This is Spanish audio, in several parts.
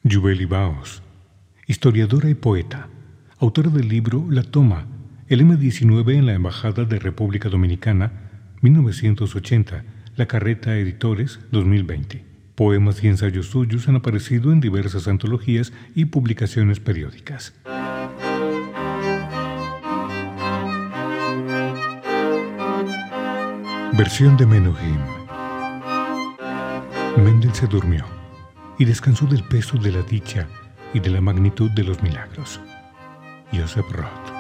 Yubeli Baos, historiadora y poeta, autora del libro La Toma, el M-19 en la Embajada de República Dominicana, 1980, La Carreta Editores, 2020. Poemas y ensayos suyos han aparecido en diversas antologías y publicaciones periódicas. Versión de Menuhin. Mendel se durmió y descansó del peso de la dicha y de la magnitud de los milagros. Joseph Roth.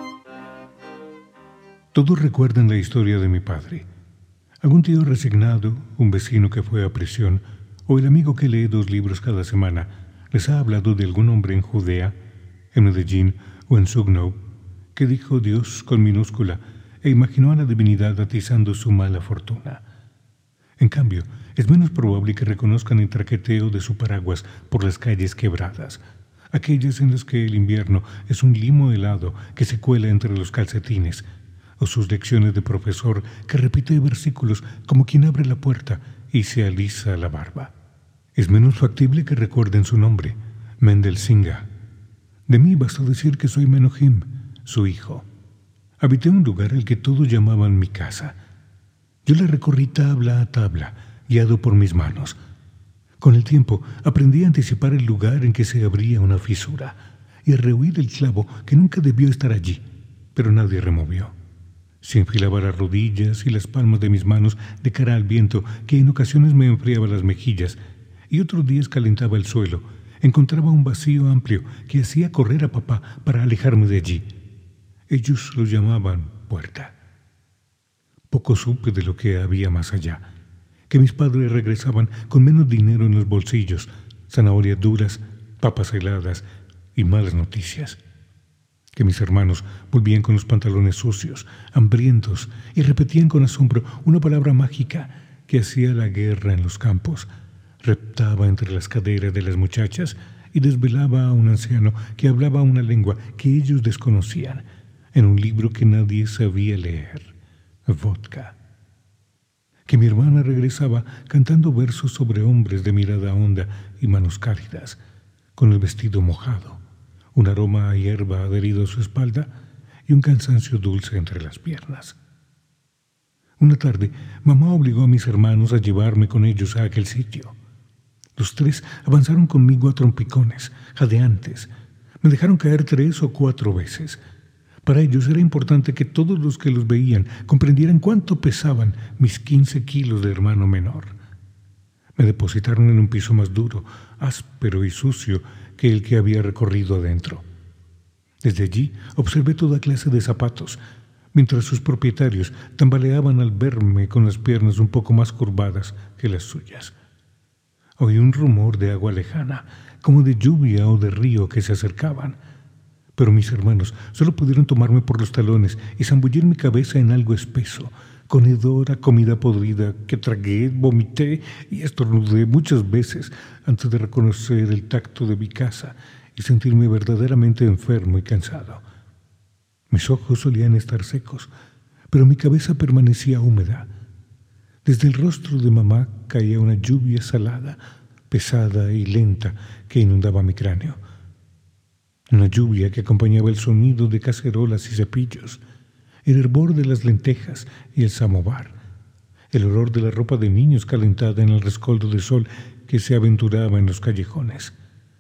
Todos recuerdan la historia de mi padre. Algún tío resignado, un vecino que fue a prisión, o el amigo que lee 2 libros cada semana, les ha hablado de algún hombre en Judea, en Medellín o en Sugno, que dijo Dios con minúscula e imaginó a la divinidad atizando su mala fortuna. En cambio, es menos probable que reconozcan el traqueteo de su paraguas por las calles quebradas, aquellas en las que el invierno es un limo helado que se cuela entre los calcetines, o sus lecciones de profesor que repite versículos como quien abre la puerta y se alisa la barba. Es menos factible que recuerden su nombre, Mendel Singa. De mí basta decir que soy Menuhin, su hijo. Habité un lugar al que todos llamaban mi casa. Yo la recorrí tabla a tabla, guiado por mis manos. Con el tiempo aprendí a anticipar el lugar en que se abría una fisura y a rehuir el clavo que nunca debió estar allí, pero nadie removió. Se enfilaba las rodillas y las palmas de mis manos de cara al viento que en ocasiones me enfriaba las mejillas y otros días calentaba el suelo. Encontraba un vacío amplio que hacía correr a papá para alejarme de allí. Ellos lo llamaban puerta. Poco supe de lo que había más allá, que mis padres regresaban con menos dinero en los bolsillos, zanahorias duras, papas heladas y malas noticias. Que mis hermanos volvían con los pantalones sucios, hambrientos, y repetían con asombro una palabra mágica que hacía la guerra en los campos, reptaba entre las caderas de las muchachas y desvelaba a un anciano que hablaba una lengua que ellos desconocían, en un libro que nadie sabía leer. Vodka. Que mi hermana regresaba cantando versos sobre hombres de mirada honda y manos cálidas, con el vestido mojado, un aroma a hierba adherido a su espalda y un cansancio dulce entre las piernas. Una tarde, mamá obligó a mis hermanos a llevarme con ellos a aquel sitio. Los 3 avanzaron conmigo a trompicones, jadeantes. Me dejaron caer 3 o 4 veces. Para ellos era importante que todos los que los veían comprendieran cuánto pesaban mis 15 kilos de hermano menor. Me depositaron en un piso más duro, áspero y sucio que el que había recorrido adentro. Desde allí observé toda clase de zapatos, mientras sus propietarios tambaleaban al verme con las piernas un poco más curvadas que las suyas. Oí un rumor de agua lejana, como de lluvia o de río que se acercaban. Pero mis hermanos solo pudieron tomarme por los talones y zambullir mi cabeza en algo espeso, con hedor a comida podrida que tragué, vomité y estornudé muchas veces antes de reconocer el tacto de mi casa y sentirme verdaderamente enfermo y cansado. Mis ojos solían estar secos, pero mi cabeza permanecía húmeda. Desde el rostro de mamá caía una lluvia salada, pesada y lenta que inundaba mi cráneo. Una lluvia que acompañaba el sonido de cacerolas y cepillos, el hervor de las lentejas y el samovar, el olor de la ropa de niños calentada en el rescoldo de sol que se aventuraba en los callejones.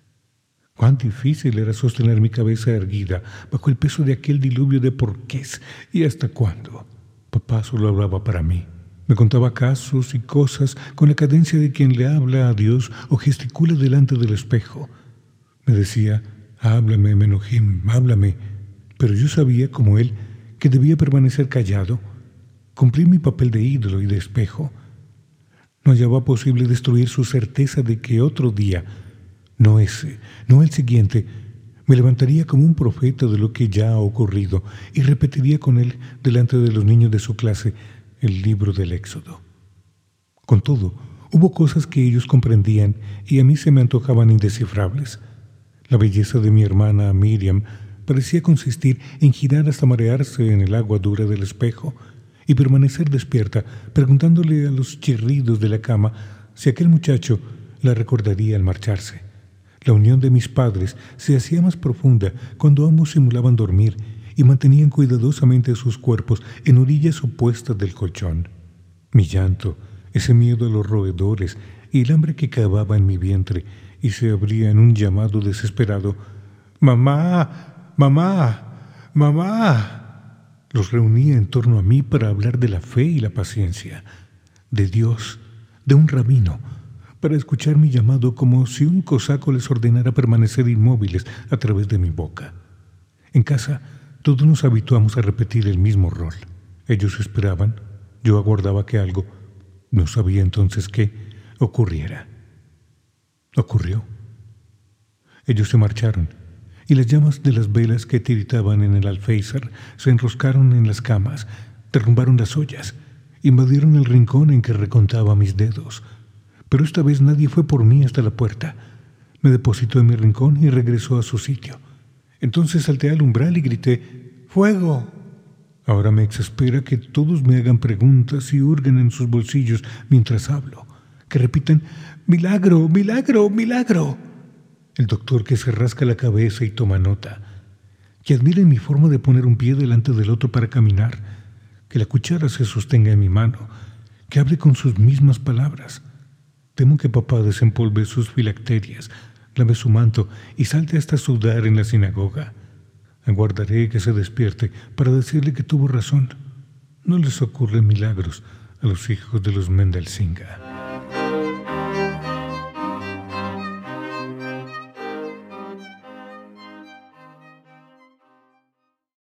Cuán difícil era sostener mi cabeza erguida bajo el peso de aquel diluvio de porqués y hasta cuándo. Papá solo hablaba para mí. Me contaba casos y cosas con la cadencia de quien le habla a Dios o gesticula delante del espejo. Me decía: háblame, Menuhin, háblame. Pero yo sabía, como él, que debía permanecer callado. Cumplí mi papel de ídolo y de espejo. No hallaba posible destruir su certeza de que otro día, no ese, no el siguiente, me levantaría como un profeta de lo que ya ha ocurrido y repetiría con él, delante de los niños de su clase, el libro del Éxodo. Con todo, hubo cosas que ellos comprendían y a mí se me antojaban indescifrables. La belleza de mi hermana Miriam parecía consistir en girar hasta marearse en el agua dura del espejo y permanecer despierta, preguntándole a los chirridos de la cama si aquel muchacho la recordaría al marcharse. La unión de mis padres se hacía más profunda cuando ambos simulaban dormir y mantenían cuidadosamente sus cuerpos en orillas opuestas del colchón. Mi llanto, ese miedo a los roedores y el hambre que cavaba en mi vientre y se abría en un llamado desesperado: «¡Mamá! ¡Mamá! ¡Mamá!». Los reunía en torno a mí para hablar de la fe y la paciencia, de Dios, de un rabino, para escuchar mi llamado como si un cosaco les ordenara permanecer inmóviles a través de mi boca. En casa, todos nos habituamos a repetir el mismo rol. Ellos esperaban, yo aguardaba que algo, no sabía entonces qué, ocurriera. Ocurrió. Ellos se marcharon, y las llamas de las velas que tiritaban en el alféizar se enroscaron en las camas, derrumbaron las ollas, invadieron el rincón en que recontaba mis dedos. Pero esta vez nadie fue por mí hasta la puerta. Me depositó en mi rincón y regresó a su sitio. Entonces salté al umbral y grité: «¡Fuego!». Ahora me exaspera que todos me hagan preguntas y hurguen en sus bolsillos mientras hablo, que repitan: «¡Milagro, milagro, milagro!». El doctor que se rasca la cabeza y toma nota, que admiren mi forma de poner un pie delante del otro para caminar, que la cuchara se sostenga en mi mano, que hable con sus mismas palabras. Temo que papá desempolve sus filacterias, lave su manto y salte hasta sudar en la sinagoga. Aguardaré que se despierte para decirle que tuvo razón. No les ocurren milagros a los hijos de los Mendelsinga.